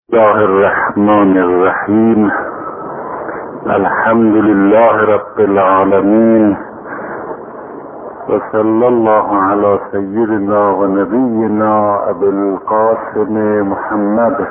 الله الرحمن الرحیم. الحمد لله رب العالمین و صلی الله علی سیدنا و نبینا ابی القاسم محمد.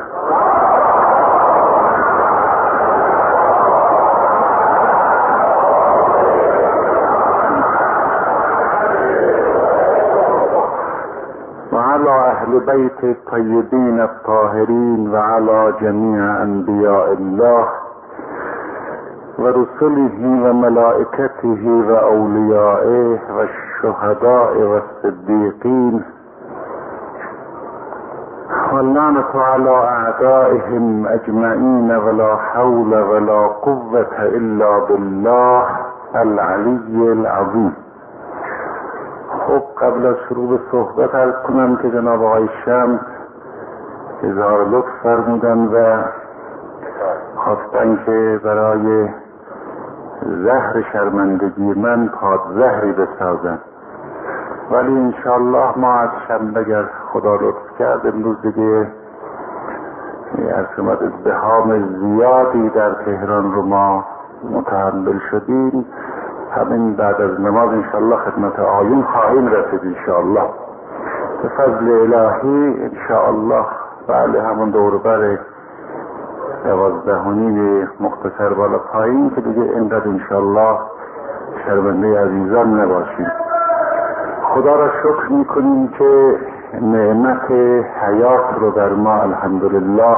اهل بیت الطیبین الطاهرین و علی جمیع انبیاء الله و رسله و ملائکته و اولیائه و الشهداء و الصدیقین واللعنة علی اعدائهم اجمعین ولا حول ولا قوة الا بالله العلی العظیم. خب قبل از شروع به صحبت عرض کنم که جناب آقای شمس اظهار لطف فرمودن و خواستن که برای زهر شرمندگی من پادزهری بسازن، ولی انشاءالله ما از شنبه اگر خدا لطف کرد امروز دیگه از ازدحام زیادی در تهران رو ما متحمل شدیم، همین بعد از نماز انشاءالله خدمت آیون خواهیم رسید انشاءالله به فضل الهی انشاءالله. بله همون دوربر 12 مختصر بالا پایین که دیگه اینقدر انشاءالله شرمنده عزیزان نباشیم. خدا را شکر میکنیم که نعمت حیات رو در ما الحمدلله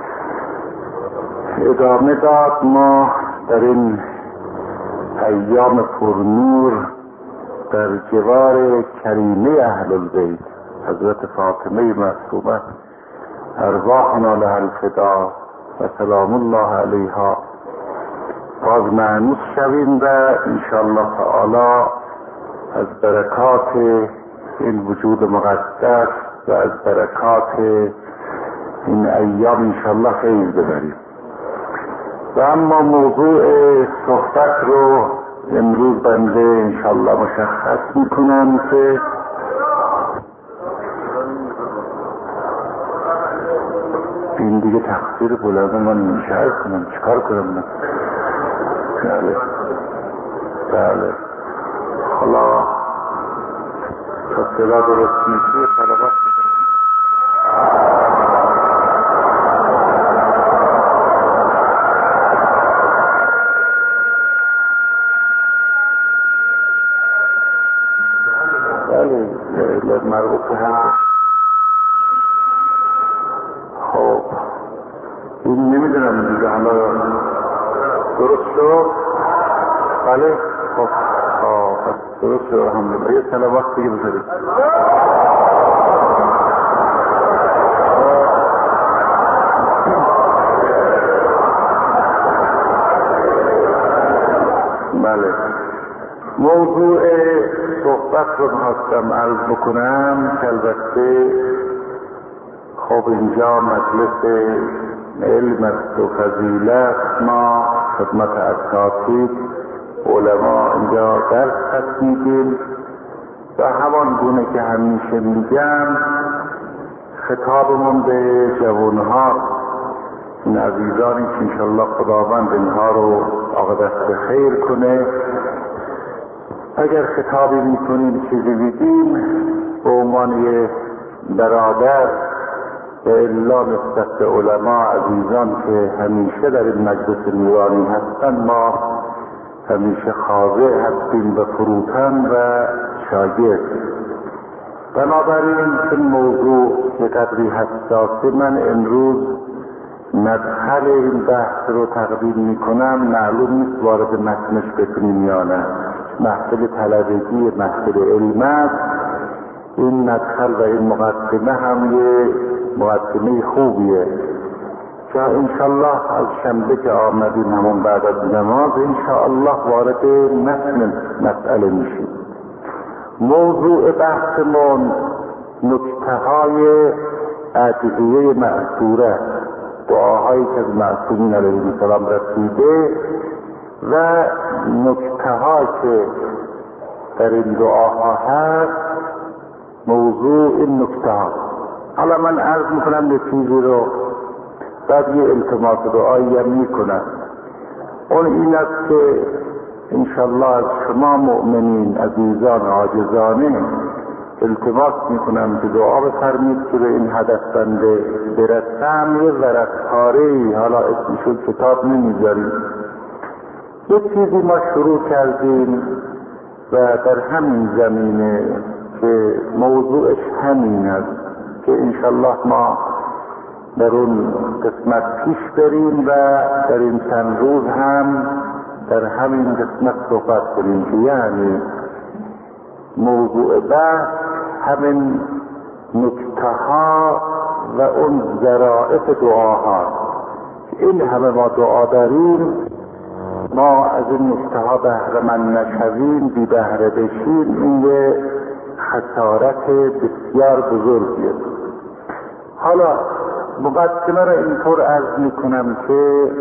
ادامه داد. ما در این ایام پرنور در جوار کریمه اهل البیت حضرت فاطمه معصومه ارواحنا لها الفدا و سلام الله علیها باز مأنوس شویم و انشاءالله تعالی از برکات این وجود مقدس و از برکات این ایام انشاءالله فیض ببریم. و اما موضوع صحبت رو امروز بنده انشاءالله مشخص میکنم که این دیگه تقصیر بلند من میشه کنم چیکار کنم من. بله خلا تا صدا درست میشه طلبات مربوط به هم. خب این نمیدونم دیگه حالا درست شد. بله خب درست شد الحمدلله. یه صلوات دیگه بذارید. بله موضوع صحبت رو می‌خواستم عرض بکنم که البته خب اینجا مجلس علم است و فضیلت، ما خدمت اساتید علما اینجا درس میگیم و همان گونه که همیشه میگم خطابمون به جوانها، این عزیزانی که انشالله خداوند اینها رو عاقبت به خیر کنه، اگر خطابی میکنیم چیزی بگیم به عنوان یه برادر و الا نسبت به علما عزیزان که همیشه در این مجلس نورانی هستن، ما همیشه خاضع هستیم به فروتن و شاگرد. بنابراین این موضوع یه قدری حساسه. من امروز مدخل این بحث رو تقدیم میکنم، معلوم نیست وارد متنش بکنیم یا نه. محفل طلبگی محفل علم است. این مدخل و این مقدمه هم یه مقدمه خوبیه که انشالله از شنبه که آمدیم همون بعد از نماز انشالله وارد متن مسئله میشیم. موضوع بحثمون نکته‌های ادعیه مأثوره، دعاهایی که از معصومین علیهم السلام رسیده و نکته‌ها که در این دعاها هست. موضوع این نکته‌ها، حالا من عرض میکنم یه چیزی رو بعد یه التماس دعایی هم میکنن. اون این است که انشالله از شما مؤمنین عزیزان عاجزانه التماس میکنم که دعا بفرمید که به این هدف بنده برسم. یه ورق پاره‌ای، حالا اسمشو کتاب نمیذاریم، یه چیزی ما شروع کردیم و در همین زمینه که موضوعش همین است که انشالله ما در اون قسمت پیش بریم و در این چند روز هم در همین قسمت صحبت کنیم که یعنی موضوع بحث همین نکته ها و اون ظرافت دعاها. این همه ما دعا داریم، ما از این نکته ها بهره مند نشویم، بی بهره بشیم، این یه خسارت بسیار بزرگیه. حالا مقدمه را اینطور عرض میکنم که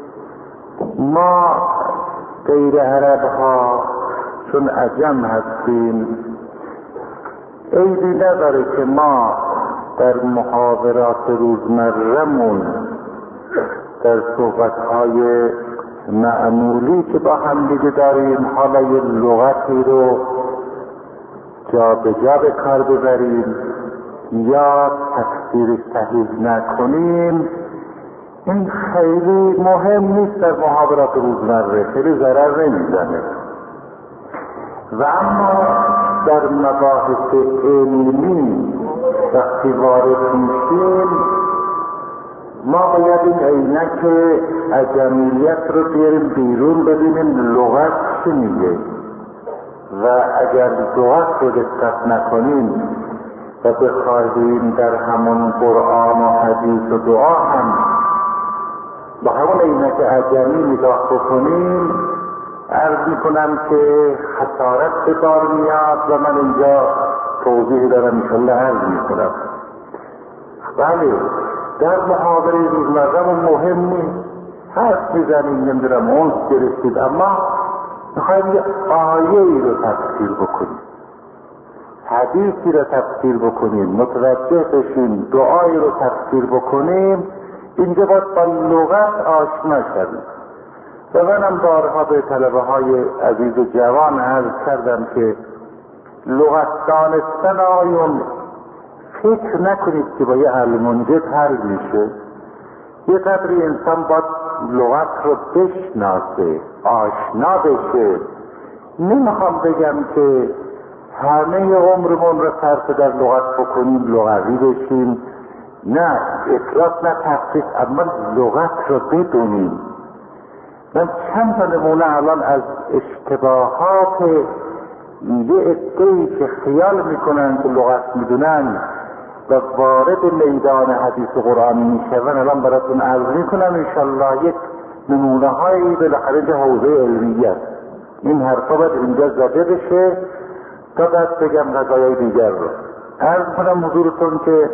ما غیر عرب ها چون عجم هستیم عیبی نداره که ما در محاورات روزمره‌مون در صحبت‌های معمولی که با هم دیگه داریم حالا یه لغتی رو جا به جا به کار ببریم یا تفسیر صحیح نکنیم. این خیلی مهم نیست در محاورات روزمره، خیلی ضرر نمیزنه. و اما در مباحث علمی وقتی وارد میشیم ما باید این عینک عجمیت رو بیاریم بیرون، ببینیم لغت چی میگه و اگر لغت رو دقت نکنیم و بخواهیم در همون قرآن و حدیث و دعا هم با همون عینک عجمی نگاه بکنیم، عرض میکنم که خسارت به بار میاد و من اینجا توضیح دارم انشالله عرض میکنم. بله در محاوره روزمره‌مون مهم نیست، حرف میزنیم نمیدونم اونس گرفتید، اما میخوایم یه آیه ای رو تفسیر بکنیم، حدیثی رو تفسیر بکنیم، متوجه بشیم، دعایی رو تفسیر بکنیم، اینجا باید با لغت آشنا شدیم. و منم بارها به طلبه های عزیز و جوان عرض کردم که لغت دانستن آیون فکر نکنید که با یه علمونجت حل میشه. یه قدری انسان باید لغت رو بشناسه، آشنا بشه. نمیخوام بگم که همه عمرمون رو صرف در لغت بکنیم، لغوی بشیم، نه افراط نه تفریط، اما لغت رو بدونیم. من چند تا نمونه الان از اشتباهات یه عده‌ای که خیال میکنن که لغت میدونن و وارد میدان حدیث قرآن میشون الان براتون عرض میکنم انشالله. یک نمونه هایی بالاخره اینجا حوزه علمیت، این حرفا باید اینجا زده بشه تا بعد بگم قضایای دیگر رو. عرض کنم حضورتون که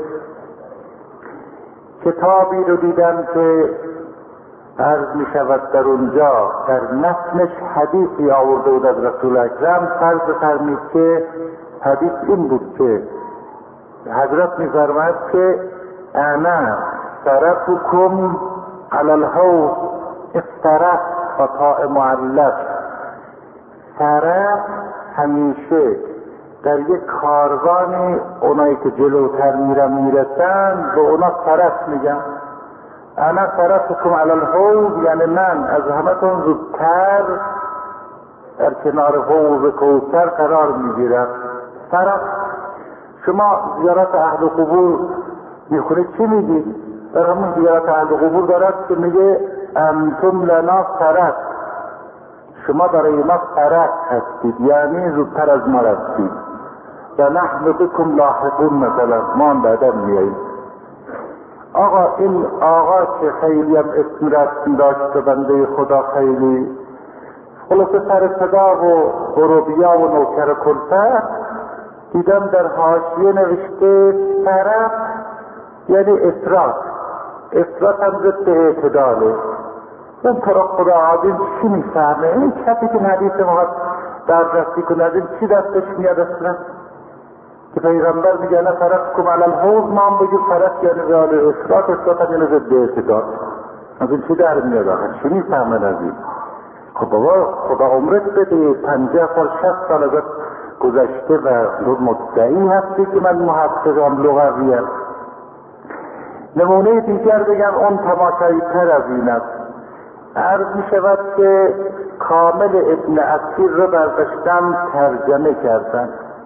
کتابی رو دیدم که عرض می شود در اونجا در متنش حدیثی آورده بود از رسول اکرم. فرض بفرمید که حدیث این بود که حضرت می فرماید که انا سرفکم علی الحوض استرف و طاء معلق. سرف همیشه در یک کاروانی اونایی که جلوتر میرسن به اونا سرف میگن. انا سرفکم علی الحوض یعنی من از همتون زودتر در کنار حوض کوثر قرار میگیرم. سرف شما زیارت اهل قبور میخونید چی میگید؟ در همون زیارت اهل قبور دارد که میگه انتم لنا سرف، شما برای ما سرف هستید، یعنی زودتر از ما رفتید. و نحن بکم لاحقون، مثلا ما بعدا میاییم. آقا این آقا که خیلی هم اسم رسم داشت و بنده خدا خیلی خلاصه سر صدا و غروبیا و نوکر کلفت، دیدم در حاشیه نوشته سرف یعنی افراط. افراط هم ضد اعتداله. من طرق خدا عادیم چی میفهمه؟ این کسی که حدیث ما در رسی کنه از این چی دستش میاد اصلا؟ که پیغمبر میگه نه فرقکم علی الحوض، ما هم بگیم فرق یعنی رئال افراط، افراط یعنی ضد اعتدال. از این چی در میاد آخه؟ چی میفهمن از این؟ خب بابا خدا عمرت بده، 50 سال 60 سال ازت گذشته و مدعی هستی که من محققم لغویم. نمونه دیگر بگم اون تماشایی تر از این است. عرض می شود که کامل ابن اثیر رو برداشتن ترجمه کردن،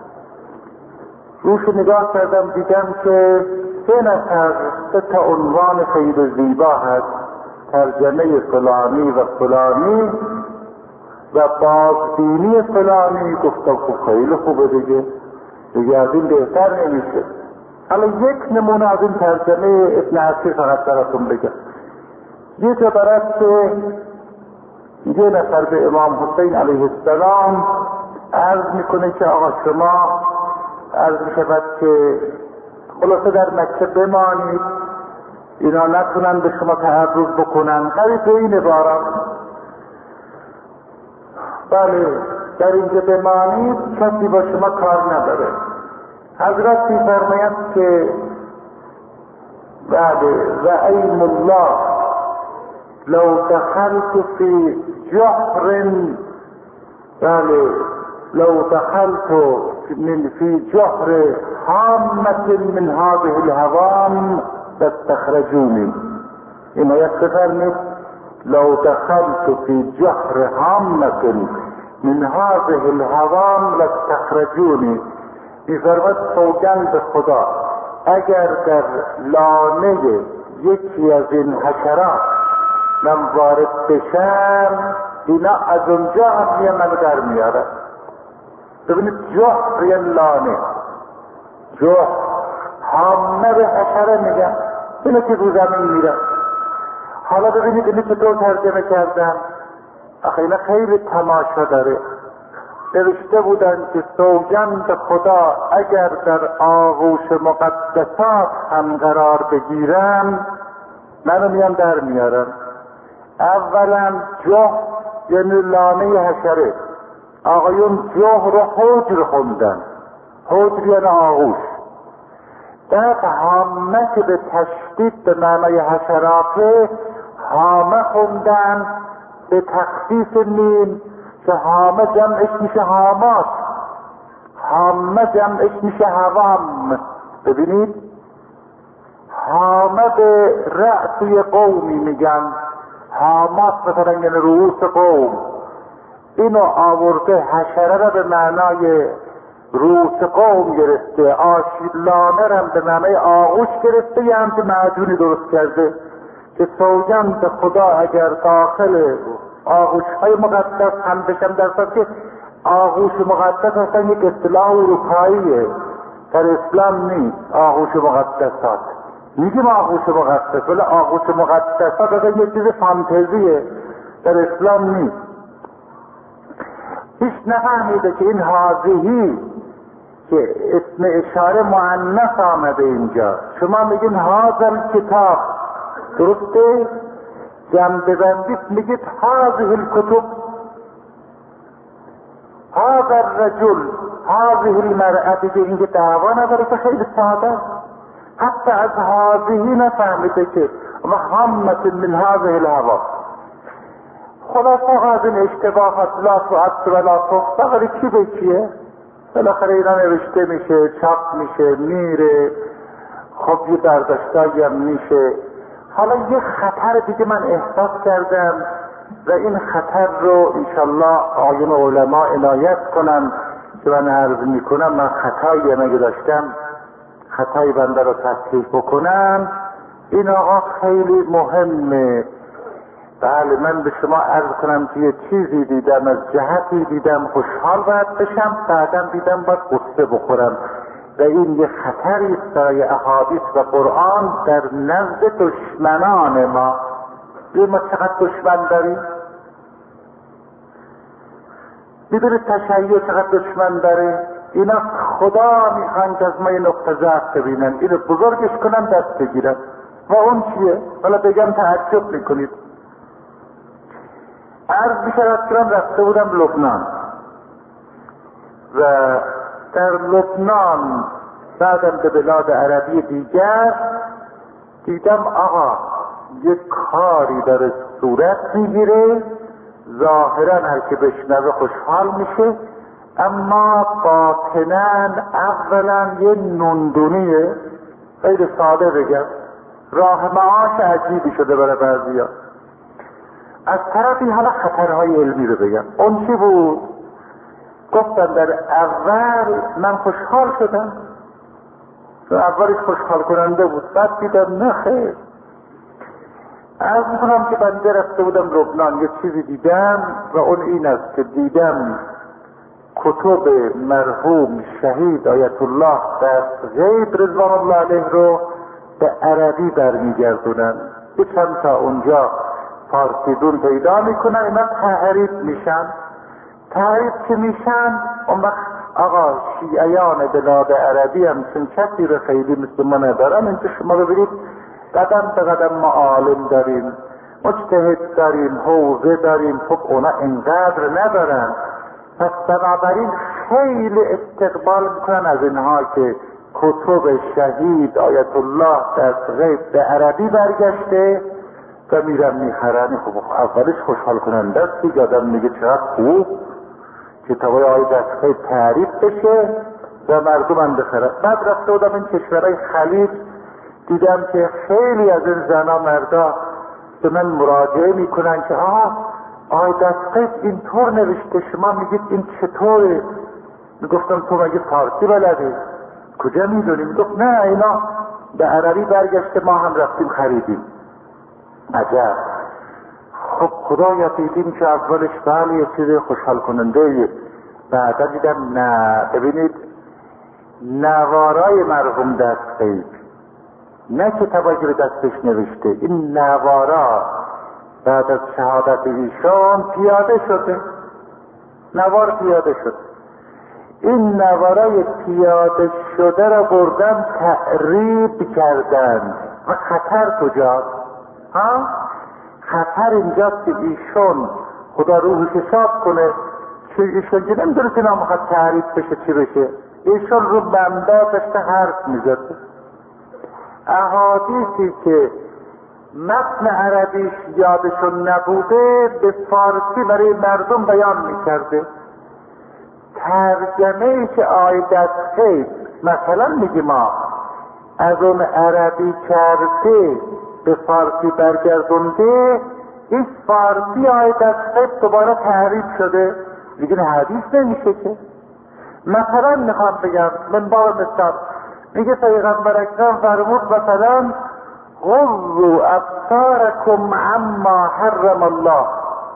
روش نگاه کردم دیدم که 3 نفر 3 تا عنوان خیلی زیبا هست، ترجمه فلانی و فلانی و بازبینی فلانی. گفتم خب خیلی خوبه دیگه از این بهتر نمیشه. حالا یک نمونه از این ترجمه ابن اثیر فقط براتون بگم. یه جا برات که یه نفر به امام حسین علیه السلام عرض میکنه که آقا شما عرض میشود که خلاصه در مکه بمانید، اینا نتونن به شما تعرض بکنن، قریب این عبارات. بله در اینجا بمانید، کسی با شما کار نداره. حضرت میفرماید که بله و ایم الله لو دخلت فی جحر، بله لو دخلت فی جحر حامة من هذه الهوام لاستخرجوني. این آیت بفرمید لو دخلت فی جحر حامة من هذه الهوام لاستخرجوني. میفرماید سوگند به خدا اگر در لانه یکی از این حشرات من وارد بشم، اینا از اونجا هم یه منو در میاره. ببینید جحر یه لانه، جحر حامه به حشره میگن، اینو که رو زمین میره. حالا ببینید اینو چطور ترجمه کردن، آخه اینا خیلی تماشا داره. نوشته بودن که سوگند خدا اگر در آغوش مقدسات هم قرار بگیرم منو میان در میارم. اولا جحر یعنی لانه حشره، آقایون جحر رو حجر خوندن، حجر یعنی آغوش. در حامه که به تشدید به معنای حشراته، حامه خوندن به تخفیف میم که حامه جمعش میشه حامات، حامه جمعش میشه حوام. ببینید حامه به رأسی قومی میگن، حامات مثلا یعنی رؤوس قوم. اینو آورده حشره را به معنای رؤوس قوم گرفته، آشیلانه را به معنای آغوش گرفته، یه همچه معجونی درست کرده که سوگند به خدا اگر داخل آغوش های مقدس هم بشم، در صورت که آغوش مقدس اصلا یک اصطلاح اروپاییه، در اسلام نیست. آغوش مقدسات میگیم آغوش مقدس، ولی آغوش مقدسات اصلا یک چیز فانتزیه، در اسلام نیست. هیچ نفهمیده که این حاضیهی که اسم اشاره مؤنث آمده اینجا، شما میگین هاذا کتاب، درسته؟ جمع ببندید میگید هذه الکتب، هذا الرجل، هذه المرأة. دیگه اینکه دعوا نداره که خیلی ساده، حتی از هذهی نفهمیده که و حامة من هذه الهوا. خلاصه از این اشتباهات لا تعد و لا تحصى، ولی چی به چیه؟ بالاخره اینا نوشته میشه، چاپ میشه، میره، خب یه برداشتایی هم میشه. حالا یه خطر دیگه من احساس کردم و این خطر رو انشالله آیون علما عنایت کنن که من عرض میکنم. من خطایی مگه داشتم خطای بنده رو تصحیح بکنم. این آقا خیلی مهمه. بله من به شما عرض کنم که یه چیزی دیدم، از جهتی دیدم خوشحال باید بشم، بعدم دیدم باید غصه بخورم و این یه خطری است برای احادیث و قرآن در نزد دشمنان ما. ما چقدر دشمن داریم؟ میدونید تشیع چقدر دشمن داره؟ اینا خدا میخوان که از ما یه نقطه ضعف ببینن، اینو بزرگش کنن، دست بگیرن. و اون چیه؟ حالا بگم تعجب میکنید. عرض میشود که من رفته بودم لبنان و در لبنان بعدم به بلاد عربی دیگر دیدم آقا یک کاری داره صورت میگیره، ظاهرا هر که بشنوه خوشحال میشه، اما باطناً اولا یه نوندونیه، خیلی ساده بگم راه معاش عجیبی شده برای بعضیا. از طرفی حالا خطرهای علمی رو بگم. اون چی بود؟ گفتم در اول من خوشحال شدم، اولش خوشحال کننده بود، بعد دیدم نه خیر. عرض میکنم که بنده رفته بودم لبنان، یه چیزی دیدم و اون این است که دیدم کتب مرحوم شهید آیت الله دستغیب رضوان الله علیه رو به عربی برمیگردونن. یه چند تا اونجا فارسی دون پیدا میکنن، اینا تحریف میشن. تحریف که میشن اون وقت آقا شیعیان بلاد عربی هم چون کسی رو خیلی مثل ما ندارن. اینجا شما ببینید قدم به قدم ما عالم داریم، مجتهد داریم، حوزه داریم، خب اونا اینقدر ندارن. پس بنابراین خیلی استقبال میکنن از اینها که کتب شهید آیت الله دستغیب به عربی برگشته و میرن میخرن. خب اولش خوشحال کننده است که آدم میگه چقدر خوب کتابای آیت دستغیب تعریف بشه و مردم هم بخرن. بعد رفته بودم این کشورهای خلیج، دیدم که خیلی از این زنا مردا به من مراجعه میکنن که آیت دستغیب اینطور نوشته، شما میگید این چطوره؟ میگفتم تو مگه فارسی بلدی؟ کجا میدونی؟ میگفت نه اینا به عربی برگشته، ما هم رفتیم خریدیم. عجب. خب خدایا دیدیم که اولش بله یه چیز خوشحال کننده، بعدا دیدم نه. ببینید نوارای مرحوم دستغیب، نه کتابایی که به دستش نوشته، این نوارا بعد از شهادت ایشان پیاده شده، نوار پیاده شد. این نوارای پیاده شده را بردن تعریب کردن. و خطر کجاست؟ خطر اینجاست که ایشون خدا روحش حساب کنه که ایشون که نمیدونه که نامخواد تعریب بشه چی بشه، ایشون رو بنده داشته حرف میزده. احادیثی که متن عربیش یادشون نبوده به فارسی برای مردم بیان میکرده. ترجمه که آیت دستغیب مثلا میگه ما از اون عربی کرده به فارسی برگردونده، این فارسی آیت دستغیب دوباره تحریف شده، دیگه حدیث نمیشه که. مثلا میخوام بگم من بار مثال میگه پیغمبر اکرم فرمود مثلا غضوا ابصارکم عما حرم الله.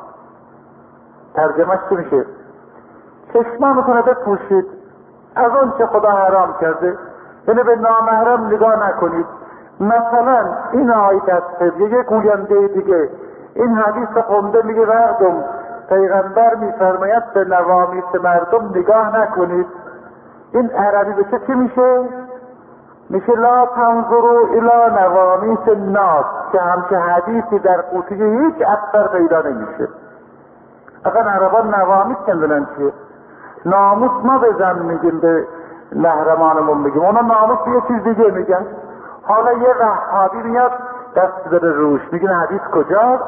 ترجمهش چی میشه؟ چشمانتون رو بپوشید از اون که خدا حرام کرده، یعنی به نامحرم نگاه نکنید. مثلا این آیت است، یه گوینده دیگه این حدیث خونده میگه مردم پیغمبر میفرماید به نوامیس مردم نگاه نکنید. این عربی به چی میشه؟ میشه لا تنظروا الی نوامیس الناس، که همچه حدیثی در قوطی هیچ اثر پیدا نمیشه. اگر عربان نوامیس کندنن چیه؟ ناموس ما بزن میگیم به محرمانمون، میگیم اونا ناموس یه چیز دیگه میگن. حالا یه وهابی میاد دست داره روش، میگن حدیث کجاست؟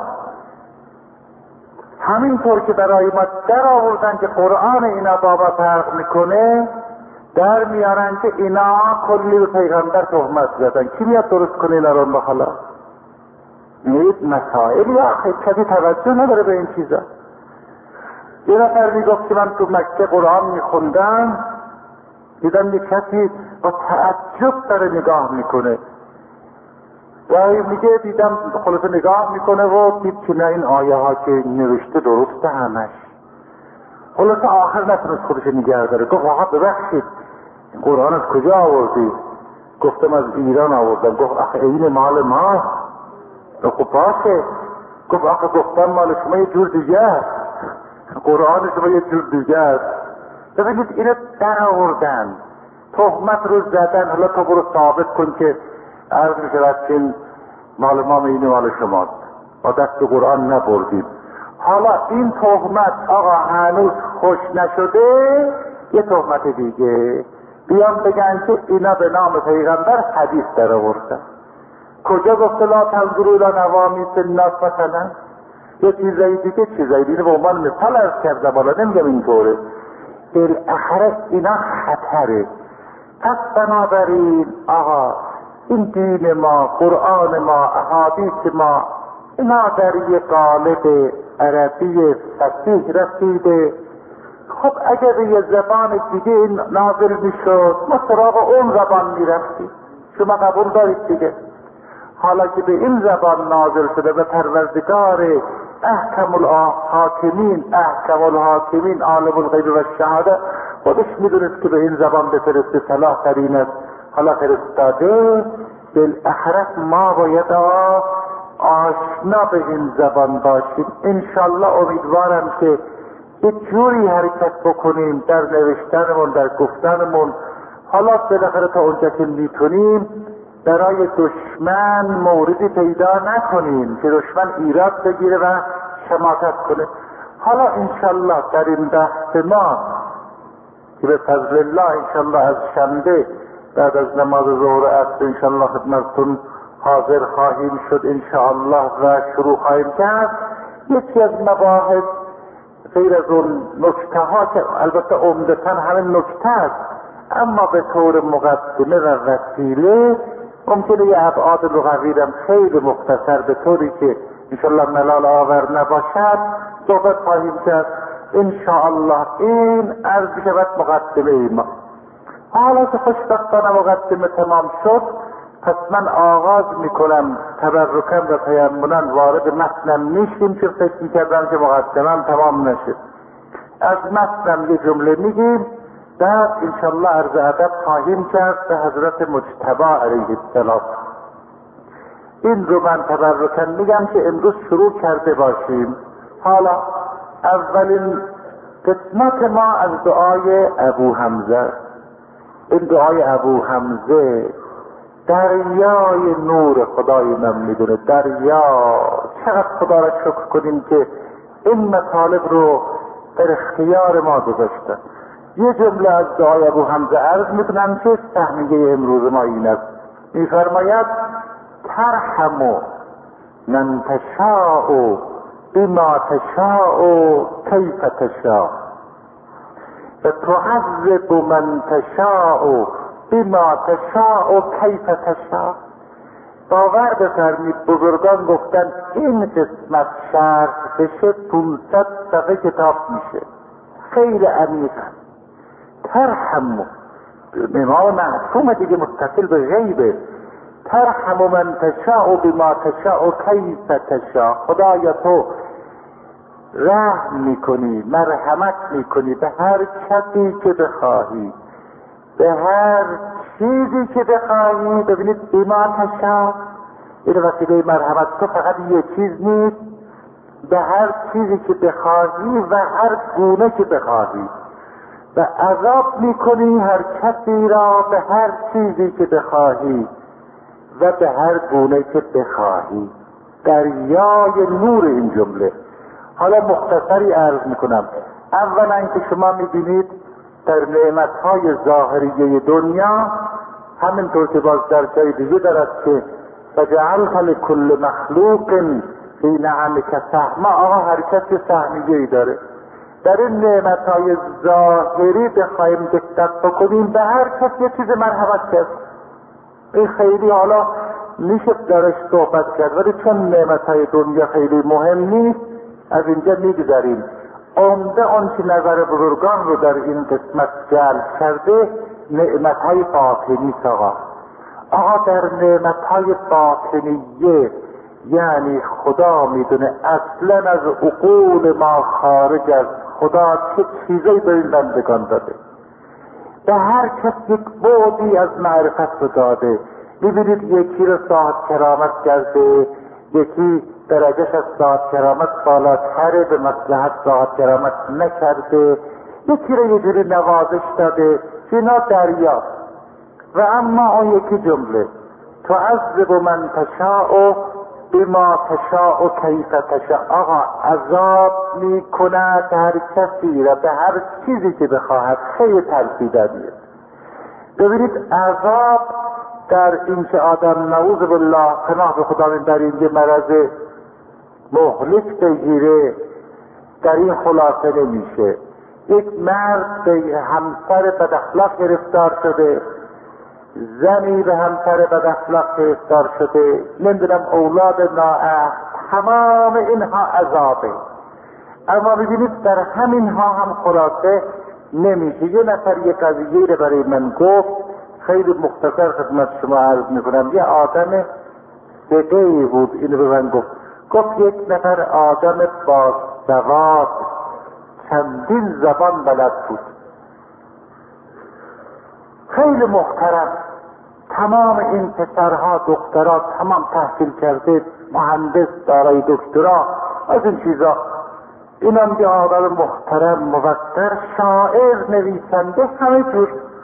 همینطور که برای ما در آوردن که قرآن اینا بابا فرق میکنه، در میارن که اینا کلی به پیغمبر تهمت زدن. کی میاد درست کنه اینا رو بخلا؟ میگید مسائلی آخه کسی توجه نداره به این چیزا. یه نفر میگفت که من تو مکه قرآن میخوندم، دیدم یه کسی با تعجب داره نگاه میکنه و میگه دیدم خلاصه نگاه میکنه و دید که نه این آیه ها که نوشته درسته همش. خلاصه آخر نتونست خودش نگه داره، گفت آقا ببخشید این قرآن از کجا آوردی؟ گفتم از ایران آوردم. گفت آخه این مال ما؟ خب باشه. گفت آخه گفتم مال شما یه جور دیگه است، قرآن شما یه جور دیگه است. ببینید اینو در آوردن، تهمت رو زدن. حالا تو برو ثابت کن که عرض میشود که این مال ما این مال شماست، با دست قرآن نبردید. حالا این تهمت آقا هنوز خوش نشده، یه تهمت دیگه بیان بگن که اینا به نام پیغمبر حدیث در آوردن. کجا گفته لا تنظروا الی نوامیس الناس مثلا؟ یه چیزایی دیگه چیزایی دیگه به عنوان مثال عرض کردم، حالا نمیگم اینطوره. بالاخره اینا خطره. پس بنابراین آقا این دین ما، قرآن ما، احادیث ما، اینا در یه قالب عربی فصیح رسیده. خب اگر به یه زبان دیگه نازل میشد ما سراغ اون زبان میرفتیم. شما قبول دارید دیگه. حالا که به این زبان نازل شده و پروردگار احکم الحاکمین عالم الغیب و الشهاده خودش میدونست که به این زبان بفرسته صلاح ترین است، حالا فرستاده. بالاخره ما باید آشنا به این زبان باشیم. انشالله امیدوارم که یه جوری حرکت بکنیم در نوشتنمون، در گفتنمون، حالا بالاخره تا اونجا که میتونیم برای دشمن موردی پیدا نکنیم که دشمن ایراد بگیره و شماتت کنه. حالا انشالله در این بحث ما که به فضل الله انشالله از شنبه بعد از نماز ظهر عصر انشالله خدمتتون حاضر خواهیم شد انشالله و شروع خواهیم کرد. یکی از مباحث غیر از اون نکته ها که البته عمدتاً همین نکته است، اما به طور مقدمه و وسیله ممکنه یه ابعاد لغوی هم خیلی مختصر به طوری که انشالله ملال آور نباشد صحبت خواهیم کرد انشاءالله. این عرض شود مقدمه ما. حالا که خوشبختانه مقدمه تمام شد، پس من آغاز میکنم تبرکم و تیمنا وارد متنم میشیم که فکر میکردم که مقدمم تمام نشد. از متنم یه جمله میگیم، بعد انشالله عرض ادب خواهیم کرد به حضرت مجتبی علیه السلام. این رو من تبرکن میگم که امروز شروع کرده باشیم. حالا اولین قسمت ما از دعای ابو حمزه. این دعای ابو حمزه دریای نور خدای من میدونه، دریا. چقدر خدا را شکر کنیم که این مطالب رو در اختیار ما گذاشتن. یه جمله از دعای ابو حمزه عرض میکنم که سهمیه امروز ما این است. میفرماید ترحم من تشاء بما تشاء کیف تشاء و تعذب من تشاء بما تشاء کیف تشاء. باور بفرمید بزرگان گفتن این قسمت شرح بشه 500 صفحه کتاب میشه، خیلی عمیق. ترحم ما مفهوم دیگه متصل به غیبه. ترحم من تشاء بما تشاء کیف تشاء. خدایا تو رحم میکنی، مرحمت میکنی به هر کسی که بخواهی، به هر چیزی که بخواهی. ببینید بما تشاء این وسیله مرحمت تو فقط یه چیز نیست، به هر چیزی که بخواهی و هر گونه که بخواهی. و عذاب میکنی هر کسی را به هر چیزی که بخواهی و به هر گونه که بخواهی. دریای نور این جمله. حالا مختصری عرض میکنم. اولا که شما میبینید در نعمتهای ظاهریه دنیا همینطور که باز در جای دیگه دارد که فجعلت لکل مخلوق فی نعمک سهما. آقا هر کسی سهمیه‌ای داره. در این نعمتهای ظاهری بخواهیم دقت بکنیم به هر کسی یه چیز مرحمت کرد. این خیلی حالا میشه درش صحبت کرد، ولی چون نعمتهای دنیا خیلی مهم نیست از اینجا میگذاریم. عمده آن که نظر بزرگان رو در این قسمت جلب کرده نعمتهای باطنی آقا. در نعمتهای باطنیه یعنی خدا میدونه اصلا از عقول ما خارج از خدا چه چیزایی به این بندگان داده. به هر کس یک بعدی از معرفت رو داده. میبینید یکی رو صاحب کرامت کرده، یکی درجهش از صاحب کرامت بالاتره، به مصلحت صاحب کرامت نکرده، یکی رو یه جوری نوازش داده. اینا دریا. و اما اون یکی جمله تعذب من تشاء بما تشاء و کیف تشاء. آقا عذاب میکند هر کسی را به هر چیزی که بخواهد. خیلی ترسیدنیه. ببینید عذاب در این که آدم نعوذ بالله پناه به خدا میبریم یه مرض مهلک بگیره، در این خلاصه نمیشه. یک مرد به همسر بد اخلاق گرفتار شده، زنی به همسر بد اخلاق گرفتار شده، نمیدونم اولاد نااهل، تمام اینها عذابه. اما ببینید در همینها هم خلاصه نمیشه. یه نفر یه قضیه رو برای من گفت، خیلی مختصر خدمت شما عرض میکنم. یه آدم دقیقی بود، اینو به من گفت یک نفر آدم با سواد چندین زبان بلد بود، خیلی محترم، تمام این پسرها دخترها تمام تحصیل کرده، مهندس، دارای دکترا، از این چیزا. اینم یه آدم محترم، موقر، شاعر، نویسنده، همه جور.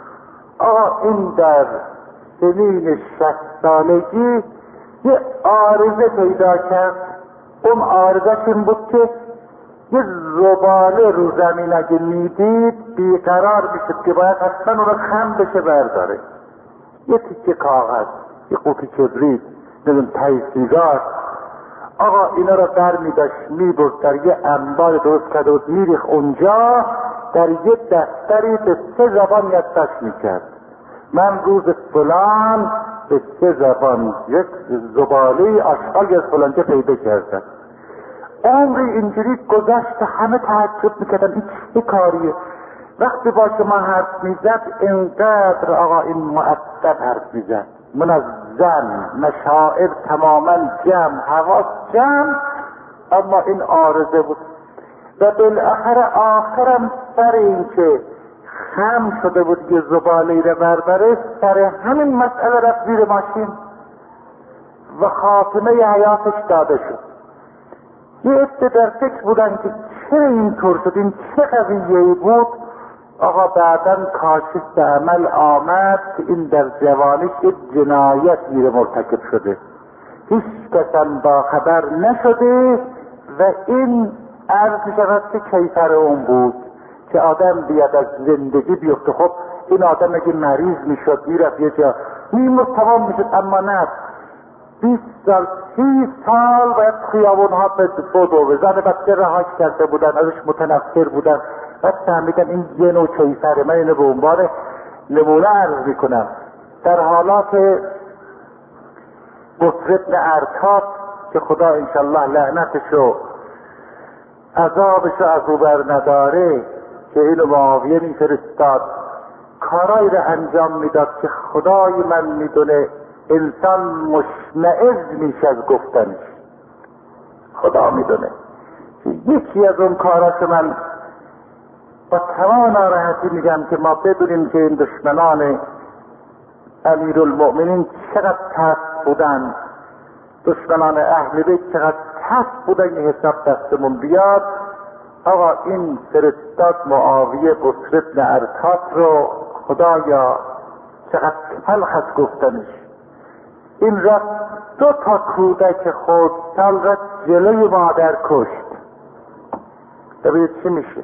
این در سنین 60 سالگی یه عارضه پیدا کرد. اون عارضه این بود که یه زباله رو زمین اگه میدید بیقرار میشد که باید حتما اون رو خم بشه برداره. یه تیکه کاغذ، یه قوطی کبریت، نمیدونم تای سیگار. اینا رو در میداشت میبرد در یه انبار درست کرده بود، میریخ اونجا، در یه دفتری به 3 زبان یادداشت میکرد. من روز فلان به 3 زبان یک زباله آشغال از فلانجا پیدا کردم. عمری اینجوری گذشت، همه تعجب میکردن این چه کاریه. وقتی با شما حرف میزد اینقدر این مؤدب حرف میزد، منظم، مشاعر تماما جمع، حواس جمع، اما این عارضه بود. و بالاخره آخرم سر این که خم شده بود یه زباله رو بربره، سر همین مسئله رفت زیر ماشین و خاتمه حیاتش داده شد. یه عده در فکر بودن که چرا اینطور شد، این چه قضیه‌ای بود. بعداً کاشف به عمل آمد که این در جوانیش یک جنایت گیر مرتکب شده، هیچ کسان با خبر نشده و این عرض می‌شود که کیفر اون بود که آدم بیاد از زندگی بیفته. خب این آدم اگه مریض میشد میرفت یه جا میمرد تمام میشد، اما نه، 20 سال 30 سال باید خیابونها بدو. زن بچه رهاش کرده بودن، ازش متنفر بودن، بعد فهمیدن این یه نوع کیفره. من اینو به عنوان نمونه عرض میکنم. در حالات بصر بن ارتاب که خدا انشالله لعنتشو عذابشو از او بر نداره، که اینو معاویه میفرستاد کارایی رو انجام میداد که خدای من میدونه انسان مشمئز میشه از گفتنش، خدا میدونه. یکی از اون کاراش من با تمام ناراحتی میگم که ما بدونیم که این دشمنان امیرالمؤمنین چقدر ترس بودن، دشمنان اهل بیت چقدر ترس بودن که حساب دستمون بیاد. این فرستاد معاویه بصر بن ارتاب رو، خدایا چقدر تلخ از گفتنش. این رفت 2 کودک خردسال را جلوی مادر کشت. ببینید چی میشه.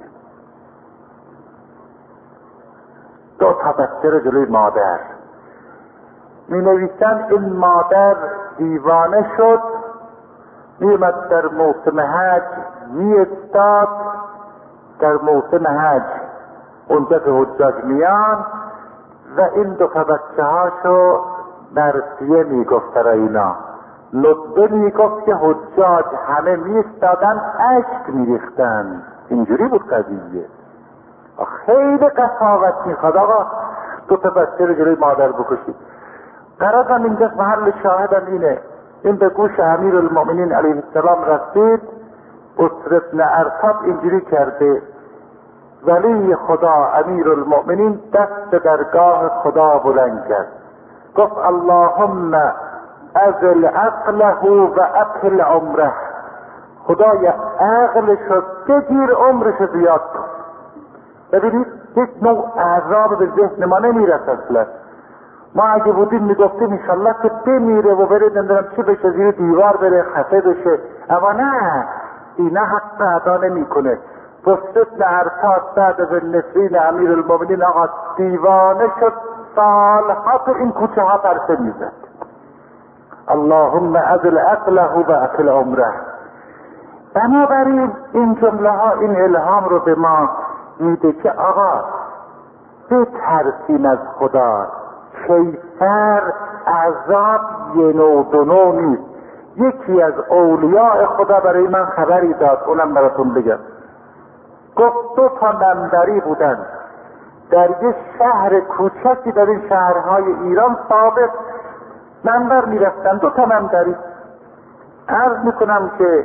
2 بچه را جلوی مادر. می نویسن این مادر دیوانه شد، می اومد در موسم حج می استاد، در موسم حج اونجا که حجاج میان و این 2 بچه هاشو مرثیه می گفت برای اینا. ندبه می گفت که حجاج همه می استادن، اشک می ریختن. اینجوری بود قضیه. خیلی قساوت میخواد 2 بچه رو جلوی مادر بکشید. قرارم اینجاست، محل شاهدم اینه. این به گوش امیرالمؤمنین علیه السلام رسید. بصر بن ارتاب اینجوری کرده، ولی خدا امیرالمؤمنین دست به خدا بلند کرد، گفت اللهم ازل عقله و اطل عمره. خدای عقلشو بگیر، عمرشو زیاد کن. ببینید یک نوع عذاب به ذهن ما نمیرسد اصلا. ما اگه بودیم میگفتیم انشالله که بمیره و بره نمیدونم چی بشه، زیر دیوار بره، خفه بشه. اما نه، اینا حق ادا نمیکنه. بسط بن عرطاس سعد بن نفرین امیر المؤمنین آقا دیوانه شد، سالها تو این کوچه ها پرسه میزد اللهم اذل عقله و عقل عمره. بنابراین این جمله ها این الهام رو به ما میده که آقا بترسیم از خدا. کیفر عذاب یه نوع دو نوع نیست. یکی از اولیاء خدا برای من خبری داد، اونم براتون بگم. گفت 2 تا منبری بودن در یه شهر کوچکی در این شهرهای ایران ثابت منبر میرفتن، 2 تا منبری. عرض میکنم که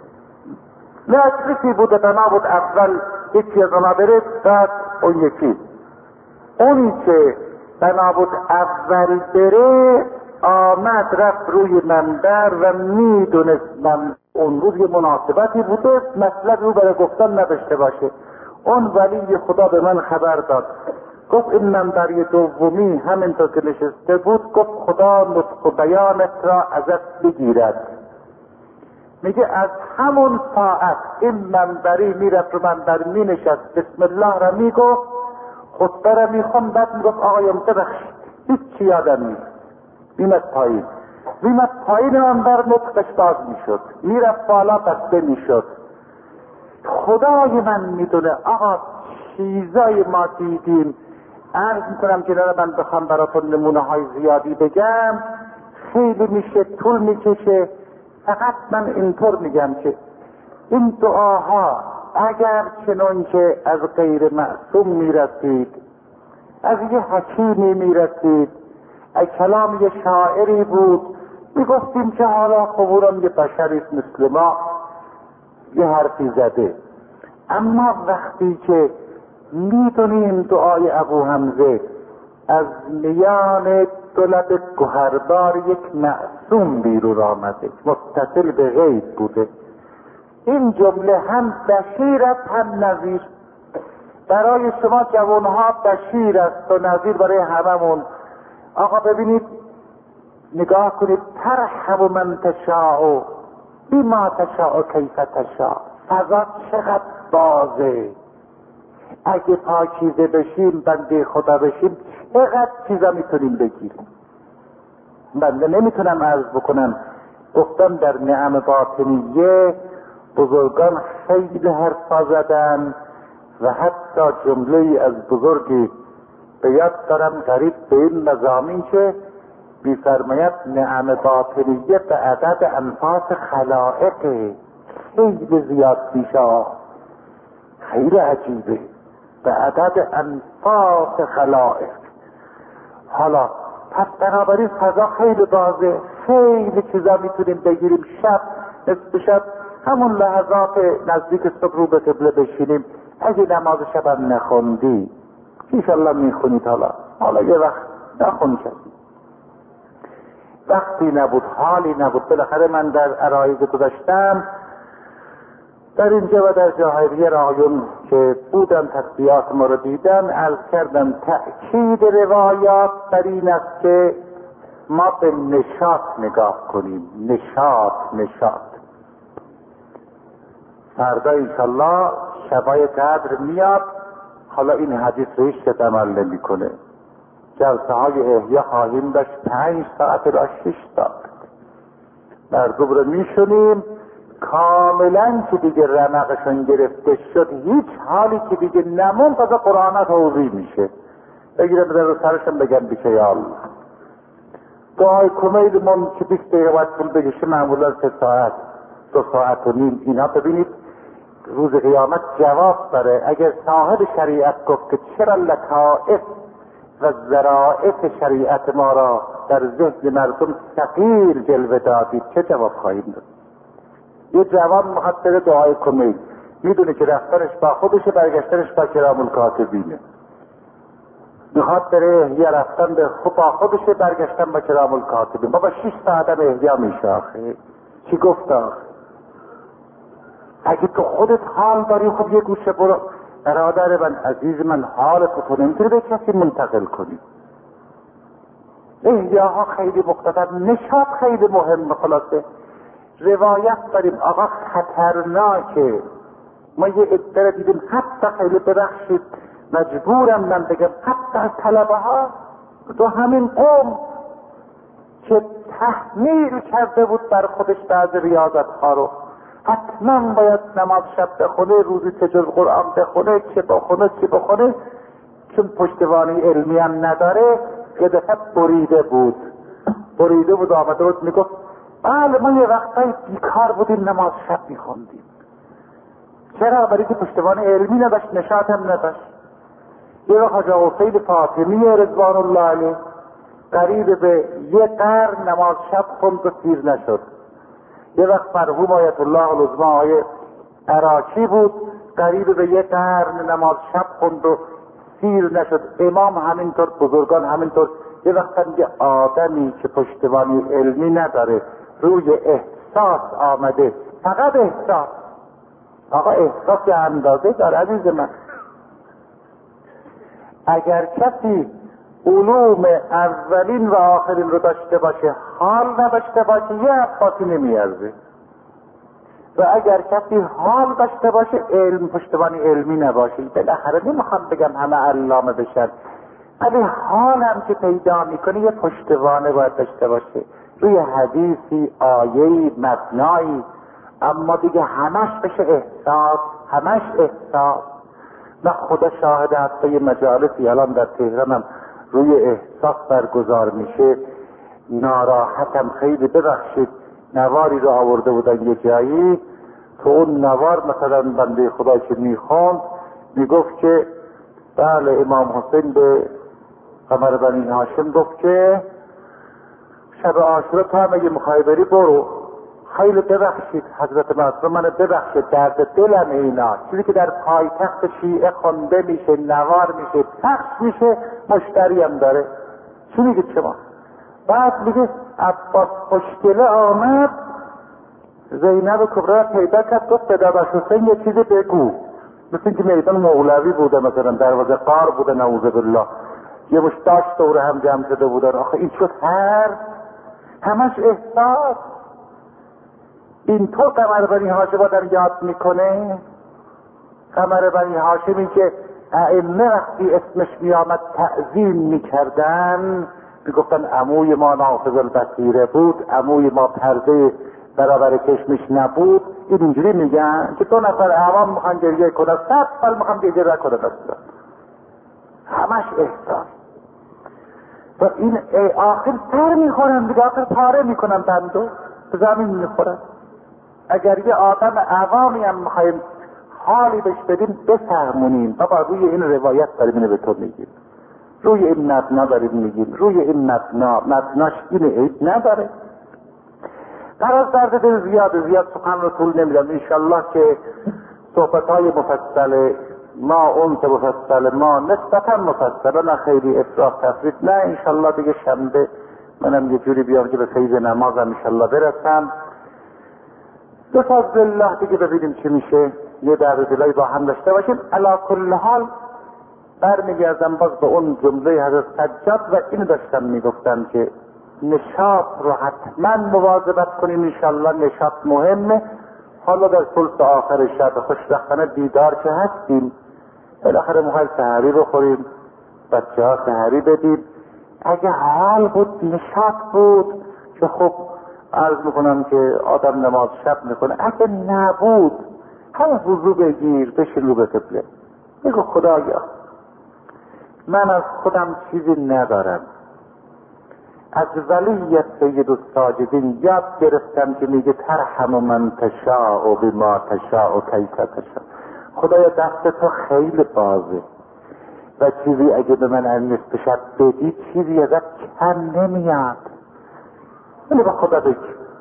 مجلسی بوده، بنا بود اول یکی از اونا بره، بعد اون یکی. اونی که بنا بود اول بره آمد رفت روی منبر و میدونست من اون روز یه مناسبتی بوده، مطلب رو برای گفتن نداشته باشه. اون ولی خدا به من خبر داد، گفت این منبری دومی همینطور که نشسته بود، گفت خدا نطق و بیانت را ازت بگیرد. میگه از همون ساعت این منبری میرفت رو منبر مینشست، بسم الله را میگفت، خطبه را میخوند، بعد میگفت آقایم ببخشید هیچی یادم نیست. میمد پایین منبر نطقش باز میشد، میرفت بالا بسته میشد. خدای من میدونه آقا چیزای ما دیدیم. عرض میکنم که من بخوام براتون نمونه های زیادی بگم خیلی میشه، طول میکشه. فقط من اینطور میگم که این دعاها اگر چنان که از غیر معصوم میرسید، از یه حکیمی میرسید، از کلام یه شاعری بود، میگفتیم که حالا خبورم یه بشریست مثل ما، یه حرفی زده. اما وقتی که میدونیم دعای ابو حمزه از میان 2 لب گوهربار یک معصوم بیرون آمده، متصل به غیب بوده، این جمله هم بشیر است هم نذیر. برای شما جوانها بشیر است و نذیر برای هممون. آقا ببینید، نگاه کنید، ترحم من تشاء بما تشاء کیف تشاء. فضا چقدر بازه. اگه پاکیزه بشیم، بنده خدا بشیم، چقدر چیزا میتونیم بگیریم. بنده نمیتونم عرض بکنم. گفتم در نعم باطنیه بزرگان خیلی حرفا زدن و حتی جمله از بزرگی به یاد دارم قریب به این مضامین که بیفرماید نعم باطنیه به عدد انفاس خلائق خیلی زیاد میشه، خیلی عجیبه، به عدد انفاس خلائق. حالا پس بنابراین فضا خیلی بازه، خیلی چیزا میتونیم بگیریم. شب نصف شب همون لحظات نزدیک صبح رو به قبله بشینیم، اگه نماز شبم نخوندی انشالله میخونید. حالا یه وقت نخون کردی، وقتی نبود، حالی نبود. بالاخره من در عرایض گذاشتم در اینجا و در جاهای دیگر آیون که بودن تسبیحات ما رو دیدن، عرض کردم تأکید روایات بر این است که ما به نشاط نگاه کنیم. نشاط. فردا انشالله شبای قدر میاد. حالا این حدیث رو هیچ کس عمل نمی کنه. جلسه های احیا خواهیم داشت 5 ساعت را 6 ساعت مردم رو میشونیم کاملا که دیگه رمقشون گرفته شد، هیچ حالی که دیگه نمون تازه قرآن توضیح میشه. بگیره بدن رو سرشم بگم بیشه یا الله. دعای کمیل من که 20 دقیقه باید طول بکشه، معمولا 3 ساعت 2 ساعت و نیم. اینا ببینید روز قیامت جواب داره. اگر صاحب شریعت گفت که چرا لطائف و ظرائف شریعت ما را در ذهن مردم ثقیل جلوه دادید، چه جواب خواهیم داد؟ یه جوان محضر دعای کمیل میدونه که رفتنش با خودشه، برگشتنش با کرام الکاتبینه. میخواد بره احیا، رفتن به با خودشه، برگشتن با کرام الکاتبین. بابا 6 ساعت هم احیا میشه آخه. چی گفت آخه؟ اگه تو خودت حال داری، خب یه گوشه برو. برادر من عزیز من، حال تو نمیتونی به کسی منتقل کنی. احیاها خیلی مختصر، نشاط خیلی مهم. خلاصه روایت داریم آقا خطرناکه. ما یه عده دیدیم، حتی خیلی ببخشید مجبورم من بگم، حتی از طلبه ها تو همین قوم که تحمیل کرده بود بر خودش بعض ریاضت ها رو، حتما باید نماز شب بخونه، روزی چه جز قرآن بخونه، چه بخونه، چون پشتوانی علمی هم نداره. یه دفعه بریده بود آمده بود میگفت بله ما یه وقتایی بیکار بودیم نماز شب میخوندیم. چرا؟ برای که پشتوانی علمی نداشت، نشاط هم نداشت. یه وقت حاج حسین فاطمی رضوان الله علیه قریب به یه قرن نماز شب خوند و سیر نشد. یه وقت مرحوم آیت الله العظمی آقای عراقی بود، قریب به یه قرن نماز شب خوند و سیر نشد. امام همینطور، بزرگان همینطور. یه وقت هم یه آدمی که پشتوانی علمی نداره، روی احساس آمده، فقط احساس. آقا احساس یه اندازه داره عزیز من. اگر کسی علوم اولین و آخرین رو داشته باشه، حال نداشته باشه، یه عباسی نمیارزه. و اگر کسی حال داشته باشه، علم پشتوانی علمی نباشه. بالاخره نمیخوام بگم همه علامه بشن، ولی حال هم که پیدا میکنه یه پشتوانه باید داشته باشه، روی حدیثی، آیهی، متنایی. اما دیگه همش بشه احساس، همش احساس. من خدا شاهد هست یه مجالسی الان در تهرانم روی احساس برگزار میشه، ناراحتم خیلی. ببخشید نواری رو آورده بودن یه جایی، تو اون نوار مثلا بنده خدا که میخوند میگفت که بله امام حسین به قمر بنی هاشم گفت که شب عاشورا تو هم اگه میخوای بری برو. خیلی ببخشید حضرت معصوم منو ببخشید، درد دلم اینا، چیزی که در پایتخت شیعه خونده میشه، نوار میشه، پخش میشه، مشتری هم داره. چی میگه شما؟ بعد میگه عباس خوشگله آمد، زینب کبرا پیدا کرد، گفت به داداش حسین یه چیزی بگو. مثل اینکه میدان مولوی بوده، مثلا دروازه قار بوده، نعوذ بالله، یه مشتاش دوره هم جمع شده بودن. آخه این شد همش احساس. اینطور قمر بنی هاشم آدم یاد میکنه. قمر بنی هاشمی که ائمه وقتی اسمش میآمد تعظیم میکردن، میگفتن عموی ما نافذ البصیره بود، عموی ما پرده برابر چشمش نبود. اینجوری میگن که 2 نفر عوام میخوان گریه کنن، 100 سال میخوان گریه نکنن. همش احساس. و این آخر سر میخورن دیگه، آخر پاره میکنن، بندو به زمین میخورن. اگر یه آدم عوامی هم میخوایم حالی بهش بدیم، بفهمونیم بابا روی این روایت داریم اینو به تو میگیم، روی این متنا داریم میگیم، روی این متناش این عیب نداره. قرار درد دل زیاد سخن رو طول نمیدم. انشالله که صحبتهای مفصل ما، اون که مفصل ما نسبتا مفصل، نه خیلی افراط تفرید، نه انشالله دیگه شنبه منم یه جوری بیام که به فیض نمازم انشالله برسم. به فضل الله دیگه ببینیم چی میشه، یه درد دلایی با هم داشته باشیم. علی کل حال برمیگردم باز به اون جمله حضرت سجاد و اینو داشتم میگفتم که نشاط رو حتما مواظبت کنیم. انشالله نشاط مهمه. حالا در ثلث آخر شب خوشبختانه دیدار که هستیم، بالاخره میخوایم سحری بخوریم، بچه ها سحری بدیم. اگه حال بود، نشاط بود که خب عرض میکنم که آدم نماز شب میکنه. اگه نبود هم وضو بگیر، بشین رو به قبله، بگو خدایا من از خودم چیزی ندارم. از ولیت سید الساجدین یاد گرفتم که میگه ترحم من تشاء و بما تشاء و کیف تشاء. خدایا دست تو خیلی بازه و چیزی اگه به من از نصف شب بدی چیزی ازت کم نمیاد. ولی با خدا بگی.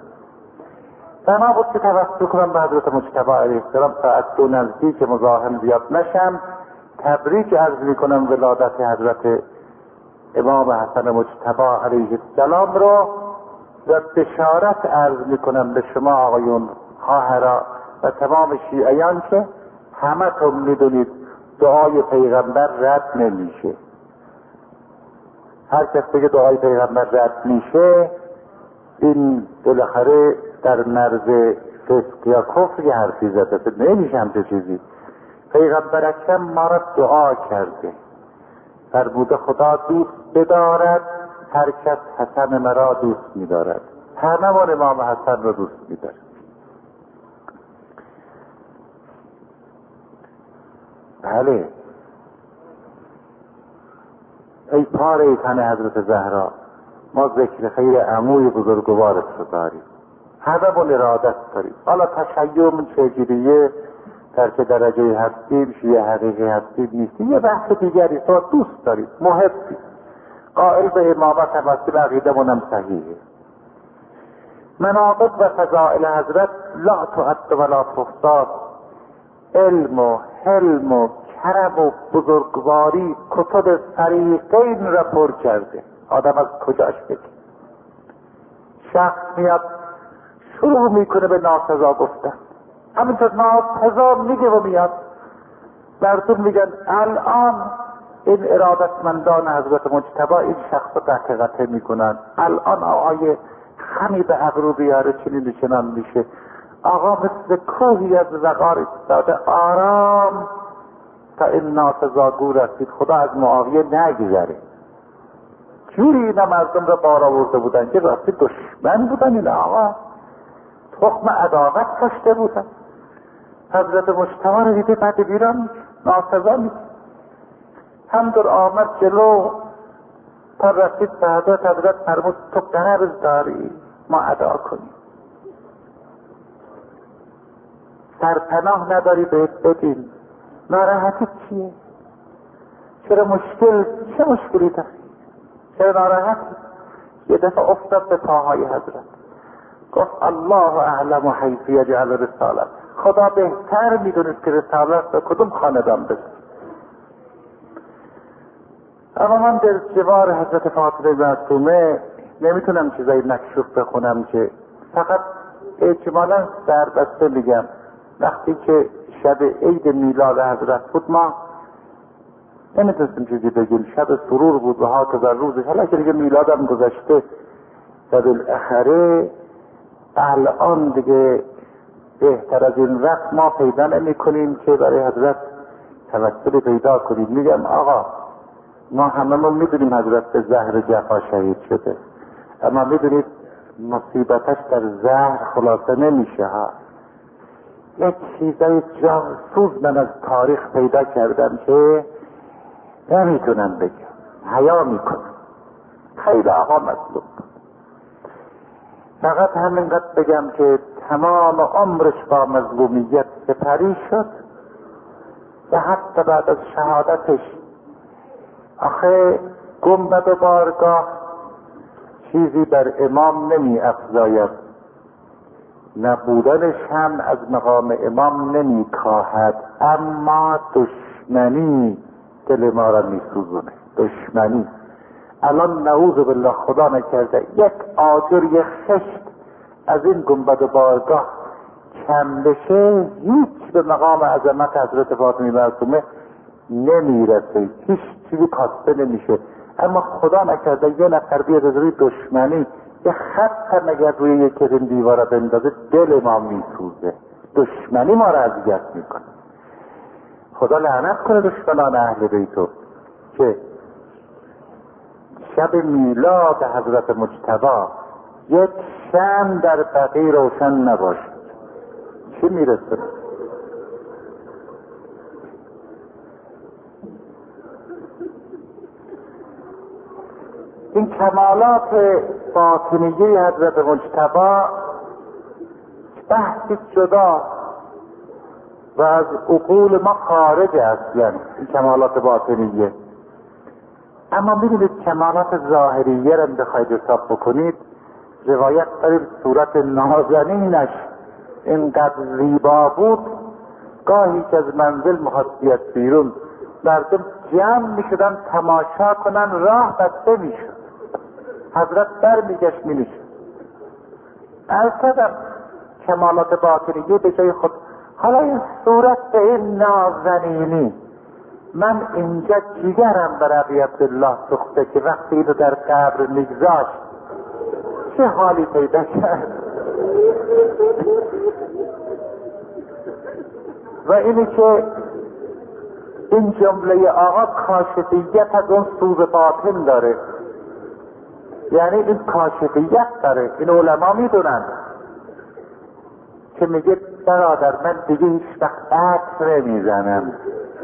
بنا بود که توسط کنم به حضرت مجتبی علیه السلام ساعت 2 نزدیک مزاحم زیاد نشم. تبریک عرض میکنم ولادت حضرت امام حسن مجتبی علیه السلام رو و بشارت عرض میکنم به شما آقایون خواهرا و تمام شیعیان که همه تون میدونید دعای پیغمبر رد نمیشه. هر کس بگه دعای پیغمبر رد میشه، این بالاخره در مرز فسق یا کفر یه حرفی زده. نمیشه همچه چیزی. پیغمبر اکرم ما را دعا کرده، فرموده خدا دوست بدارد هر کس حسن مرا دوست می‌دارد. همه ما امام حسن را دوست می‌دارد. بله، ای پاره تن حضرت زهرا، ما ذکر خیر عموی بزرگوارت رو داریم، همه ما ارادت داریم. حالا تشیع چجوریه، در چه درجه هستیم، شیعه حقیقی هستیم نیستیم، یه بحث دیگری. تو دوست داریم، محبیم، قائل به امامت هم هستیم، عقیده منم صحیحه. مناقب و فضائل حضرت لا تعد و لا تحصى. علم و حلم و کرم و بزرگواری کتب فریقین را پر کرده. آدم از کجاش بگه؟ شخص میاد شروع میکنه به ناسزا گفتن، همینطور ناسزا میگه و میاد. مردم میگن الان این ارادتمندان حضرت مجتبی این شخص رو قطع میکنن، الان آقای خمی به ابرو بیاره چنین و چنان میشه. آقا مثل کوهی از وقار ایستاده آرام تا این ناسزاگو رسید، خدا از معاویه نگذره. جوری اینا مردم را بار آورده بودن که راستی دشمن بودن. این آقا تخم عداوت کاشته بودن. حضرت مجتبی رو دیده بعد بیران ناسزا میشه. همدور آمد جلو تا رسید به حضرت فرمود تو قرض داری ما ادا کنیم، سرپناه نداری بهت بدیم، ناراحتی چیه؟ چرا چه مشکلی داری؟ چرا ناراحتی؟ یه دفعه افتاد به پاهای حضرت، گفت الله اعلم حیث یجعل رسالت. خدا بهتر میدونست که رسالت به کدوم خاندان بده. اما من در جوار حضرت فاطمه معصومه نمیتونم چیزایی مکشوف بخونم، که فقط اجمالا سربسته میگم. وقتی که شب عید میلاد حضرت بود ما نمیتونستیم چیزی بگیم، شب سرور بود و ها که روزش، حالا که دیگه میلادم گذشته و بالاخره الان دیگه بهتر از این وقت ما پیدا نمی کنیم که برای حضرت توسلی پیدا کنیم. میگم آقا ما هممون میدونیم حضرت به زهر جفا شهید شده، اما میدونید مصیبتش در زهر خلاصه نمیشه ها. یک چیزای جاسوس من از تاریخ پیدا کردم که نمیتونم بگم، حیا میکنم. خیلی آقا مطلوب. فقط همینقدر بگم که تمام عمرش با مظلومیت سپری شد و حتی بعد از شهادتش آخه گنبد و بارگاه چیزی بر امام نمی افزاید، نبودنش هم از مقام امام نمی کاهد، اما دشمنی دل ما را می سوزونه. دشمنی الان نعوذ بالله خدا نکرده یک آجر یک خشت از این گنبد و بارگاه کم بشه، هیچ به مقام عظمت حضرت فاطمه معصومه نمیرسه، هیچ چیزی کاسته نمیشه. اما خدا نکرده یه نفر بیاد از روی دشمنی یه خط هم اگر روی یک این دیواره بندازه دل ما میسوزه. دشمنی ما را اذیت میکنه. خدا لعنت کنه دشمنان اهل بیتو که شب میلاد حضرت مجتبی یک شمع در بقیع روشن نباشد. چی میرسه؟ این کمالات باطنیه حضرت مجتبی بحثی جدا و از عقول ما خارج است، یعنی این کمالات باطنیه. اما میدونید کمالات ظاهریه را بخواید حساب بکنید، روایت داریم صورت نازنینش اینقدر زیبا بود، گاهی که از منزل محصیت بیرون مردم جمع میشدن تماشا کنن، راه بسته میشد، حضرت بر میگشت مینشد. البته کمالات باطنیه به جای خود. حالا این صورت به این نازنینی من اینجا جیگرم بر ابی عبدالله سوخته که وقتی اینو در قبر میگذاشت چه حالی پیدا کرد. و اینی که این جمله آقا کاشفیت از اون سوز باطن داره، یعنی این کاشفیت داره، این علما میدونن که میگه برادر من دیگه هیچ وقت عطر نمیزنم.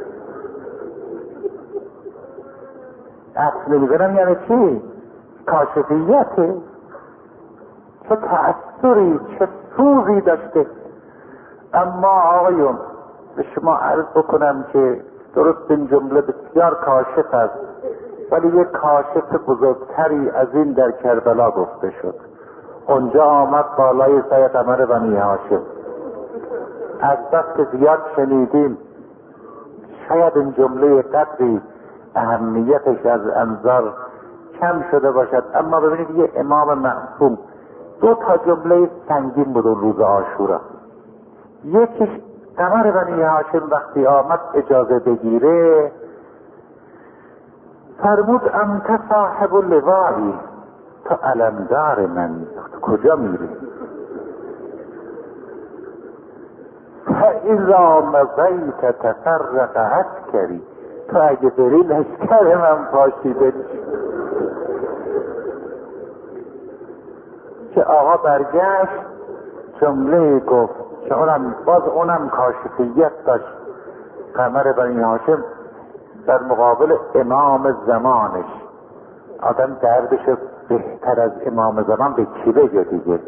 عطر نمیزنم یعنی چی؟ کاشفیته. چه تأثیری، چه سوزی داشته. اما آقایون به شما عرض بکنم که درست این جمله بسیار کاشف است، ولی یک کاشف بزرگتری از این در کربلا گفته شد. اونجا آمد بالای سر قمر بنی هاشم. از بس که زیاد شنیدیم شاید این جمله قدری اهمیتش از انظار کم شده باشد، اما ببینید یه امام معصوم دو تا جمله سنگین بود روز عاشورا. یکیش قمر بنی هاشم وقتی آمد اجازه بگیره فرمود انت صاحب اللوائی، تو علمدار من، کجا میری؟ فاذا مضیت تفرق عسکری، تو اگه بری لشکر من پاشیده. که آقا برگشت جمله گفت که اونم کاشفیت داشت. قمر بنی هاشم در مقابل امام زمانش، آدم دردش بهتر از امام زمان به کی بگه دیگه؟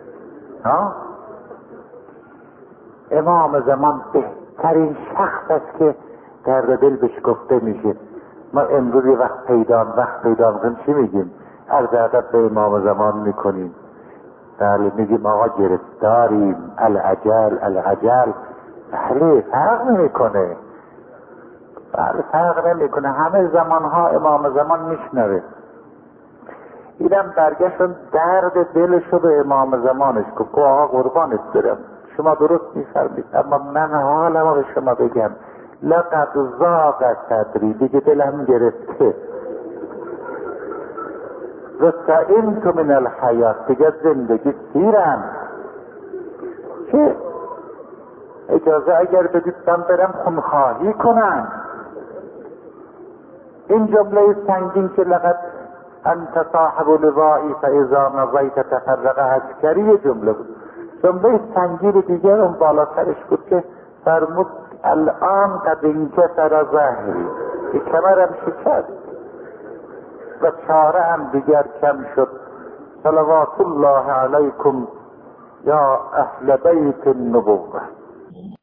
امام زمان بهترین شخص است که درد دل بهش گفته میشه. ما امروز یه وقت پیدا میکنیم چی میگیم؟ عرض ادب به امام زمان میکنیم، بله میگیم آقا گرفتاریم، العجل. بله فرق نمیکنه، همه زمانها امام زمان میشنوه. اینم برگشتن درد دلشو به امام زمانش گفت آقا قربانت برم، شما درست میفرمید، اما من حالمو به شما بگم، لقد ضاق صدری، دیگه دلم گرفته، و سئمت من الحیات، دیگه زندگی سیرم، که اجازه اگر بدید من برم خونخواهی کنم. این جمله سنگین که لقد انت صاحب لوائی فاذا مضیت تفرق عسکری جمله بود. جمله سنگین دیگر اون بالاترش بود که فرمود الان قد انکسر ظهری، که کمرم شکست و چاره هم دیگر کم شد. صلوات الله علیکم یا اهل بیت النبوة.